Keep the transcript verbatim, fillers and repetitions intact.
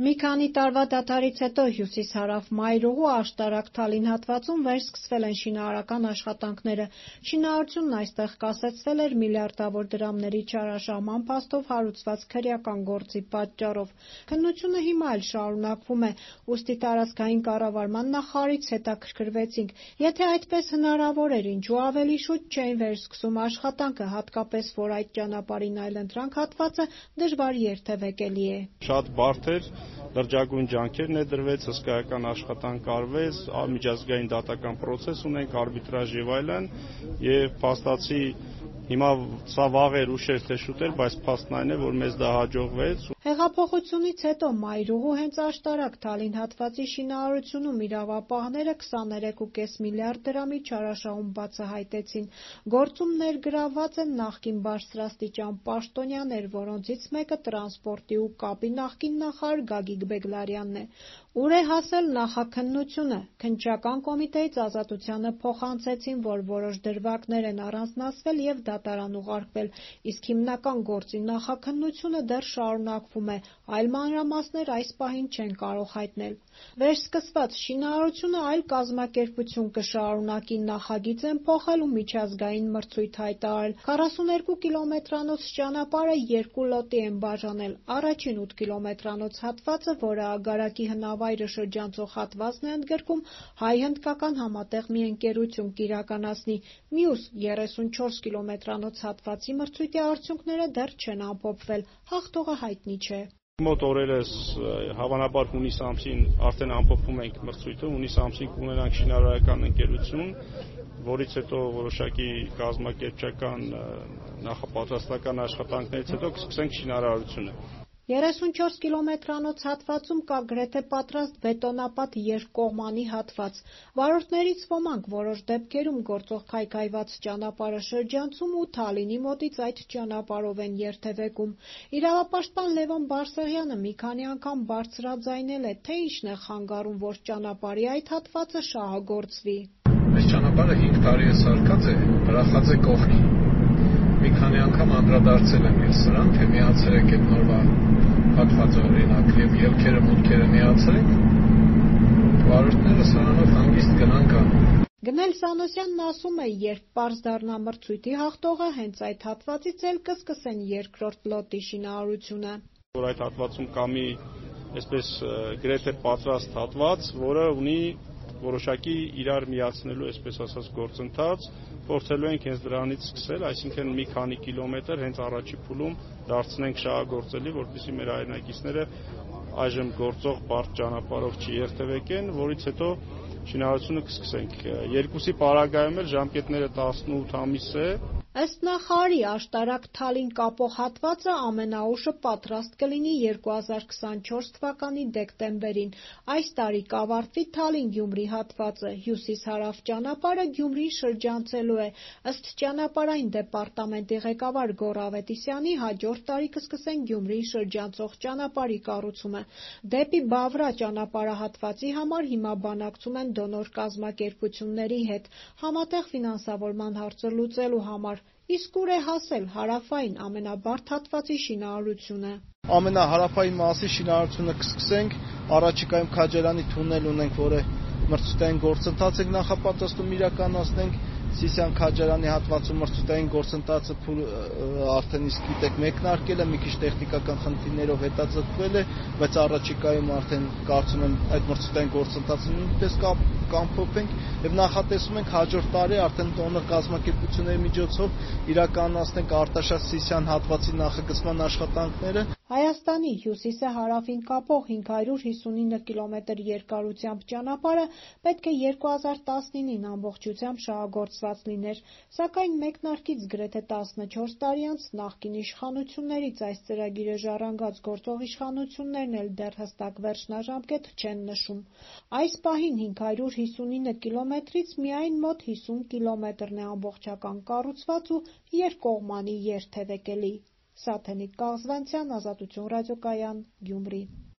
Մի քանի տարվա դադարից հետո հյուսիս-հարավ մայրուղու աշտարակ-Թալին հատվածում վերսկսվել են շինարարական աշխատանքները։ Շինարարությունն այստեղ կասեցվել էր միլիարդավոր դրամների չարաշահման փաստով հարուցված քրեական գործի պատճառով։ Քննությունը հիմա էլ շարունակվում է, ուստի տարածքային կառավարման նախարարից հետաքրքրվեցինք, եթե այդպես հնարավոր էր, ինչու ավելի շուտ չէին վերսկսում աշխատանքը, հատկապես որ այդ ճանապարհին այլընտրանք հատվածը դժվար երթևեկելի է։ Շատ բարդ էր, լրջագույն ջանքեր ներդրվեց, հսկայական աշխատանք արվեց, միջազգային դատական պրոցես ունենք, արբիտրաժ եւ այլն, եւ փաստացի հիմա սա վաղ էր, ուշ էր, թե շուտ էր, բայց փաստն այն է, որ մեզ դա հաջողվեց։ Հեղափոխությունից հետո մայրուղու հենց աշտարակ-Թալին հատվածի շինարարությունում իրավապահները քսաներեք կόμμα պենս միլիարդ դրամի չարաշահում բացահայտեցին։ Գործում ներգրավված են նախկին բարձրաստիճան պաշտոնյաներ, որոնցից մեկը տրանսպորտի ու կապի նախկին նախարար Գագիկ Բեգլարյանն է։ Ուր է հասել նախաքննությունը։ Քննչական կոմիտեից Ազատությանը փոխանցեցին, որ որոշ դրվագներ են առանձնացվել և դատարան ուղարկվել, իսկ հիմնական գործի նախաքննությունը դեռ շարունակվում է, այլ մանրամասներ այս պահին չեն կարող հայտնել։ Վերսկսված շինարարությունը այլ կազմակերպություն կշարունակի, նախագիծ են փոխել ու միջազգային մրցույթ հայտարարել։ քառասունութ կիլոմետրանոց ճանապարհը երկու լոտի են բաժանել։ Առաջին ութ կիլոմետրանոց հատվածը, որը Ագարակի հնավայրը շրջանցող հատվածն է ընդգրկում, հայ-հնդկական համատեղ մի ընկերություն կիրականացնի, մյուս երեսունչորս կիլոմետրանոց հատվածի մրցույթի արդյունքները դեռ չեն ամփոփվել, հաղթողը հայտնի չէ։ Մոտ օրերս հավանաբար հունիս ամսին արդեն ամփոփում ենք մրցույթը, հունիս ամսին կունենանք շինարարական ընկերություն, որից հետո որոշակի կազմակերպչական նախապատրաստական աշխատանքներից հետո կսկսենք շինարարությունը։ երեսունչորս կիլոմետրանոց հատվածում կա գրեթե պատրաստ բետոնապատ երկկողմանի հատված։ Վարորդներից ոմանք որոշ դեպքերում գործող քայքայված ճանապարհը շրջանցում ու Թալինի մոտից այդ ճանապարհով են երթևեկում։ Իրավապաշտպան Լևոն Բարսեղյանը մի քանի անգամ բարձրաձայնել է, թե ինչն է խանգարում, որ ճանապարհի այդ հատվածը շահագործվի։ Այս ճանապարհը հինգ տարի է սարքած է, հրախած է կողքի։ Մի քանի անգամ անդրադարձել եմ ես սրան, թե միացրեք այդ նորվա հատվածը օրինակ եւ ելքերը մուտքերը միացրեք, վարորդները սրանով հանգիստ գնան կան։ Գնել Սանոսյանն ասում է, երբ պարզ դառնա մրցույթի հաղթողը, հենց այդ հատվածից էլ կսկսեն երկրորդ լոտի շինարարությունը։ Որ այդ հատվածում կա մի այսպես գրեթե պատրաստ հատված, որը ունի որոշակի իրար միացնելու, այսպես ասած, գործընթաց, փորձելու ենք հենց դրանից սկսել, այսինքն մի քանի կիլոմետր հենց առաջի փուլում դարձնենք շահագործելի, որպեսզի մեր հայրենակիցները այժմ գործող բարդ ճանապարհով չերթևեկեն, որից հետո շինարարությունը կսկսենք։ Երկուսի պարագայում էլ ժամկետները տասնութ ամիս է։ Ըստ նախարարի, աշտարակ-Թալին կապող հատվածը ամենաուշը պատրաստ կլինի երկու հազար քսանչորս թվականի դեկտեմբերին։ Այս տարի կավարտվի Թալին-Գյումրի հատվածը։ Հյուսիս-հարավ ճանապարհը Գյումրին շրջանցելու է։ Ըստ ճանապարհային դեպարտամենտի ղեկավար Գոռ Ավետիսյանի, հաջորդ տարի կսկսեն Գյումրին շրջանցող ճանապարհի կառուցումը։ Դեպի Բավրա ճանապարհահատվածի համար հիմա բանակցում են դոնոր կազմակերպությունների հետ, համատեղ ֆինանսավորման հարցը լուծելու համար։ Իսկ ուր է հասել հարավային ամենաբարդ հատվածի շինարարությունը։ Ամենահարավային մասի շինարարությունը կսկսենք, առաջիկայում Քաջարյանի թունել ունենք, որը մրցութային գործընթաց ենք նախապատրաստում իրականացնենք, Սիսիան-Քաջարյանի հատվածում մրցութային գործընթացը արդեն իսկ գիտեք մեկնարկել է, մի քիչ տեխնիկական խնդիրներով հետաձգվել է, բայց առաջիկայում արդեն կարծում եմ այդ մրցութային գործընթացը նույնպես կամփոփենք եւ նախատեսում ենք հաջորդ տարի արդեն տոնը կազմակերպությունների միջոցով իրականացնենք Արտաշատ-Սիսիան հատվածի նախագծման աշխատանքները։ Հայաստանի հյուսիսը հարավին կապող հինգ հարյուր հիսունինը կիլոմետր երկարությամբ ճանապարհը պետք է երկու հազար տասնինին ամբողջությամբ շահագործված լիներ, սակայն մեկնարկից գրեթե տասնչորս տարի անց նախկին իշխանություններից այս ծրագիրը ժառանգած գործող իշխանություններն էլ դեռ հստակ վերջնաժամկետ չեն նշում։ Այս պահին հինգ հարյուր հիսունինը կիլոմետրից միայն մոտ հիսուն կիլոմետրն է ամբողջական կառուցված ու երկկողմանի երթևեկելի։ Սաթենիկ Կաղզվանցյան, Ազատություն ռադիոկայան, Գյումրի։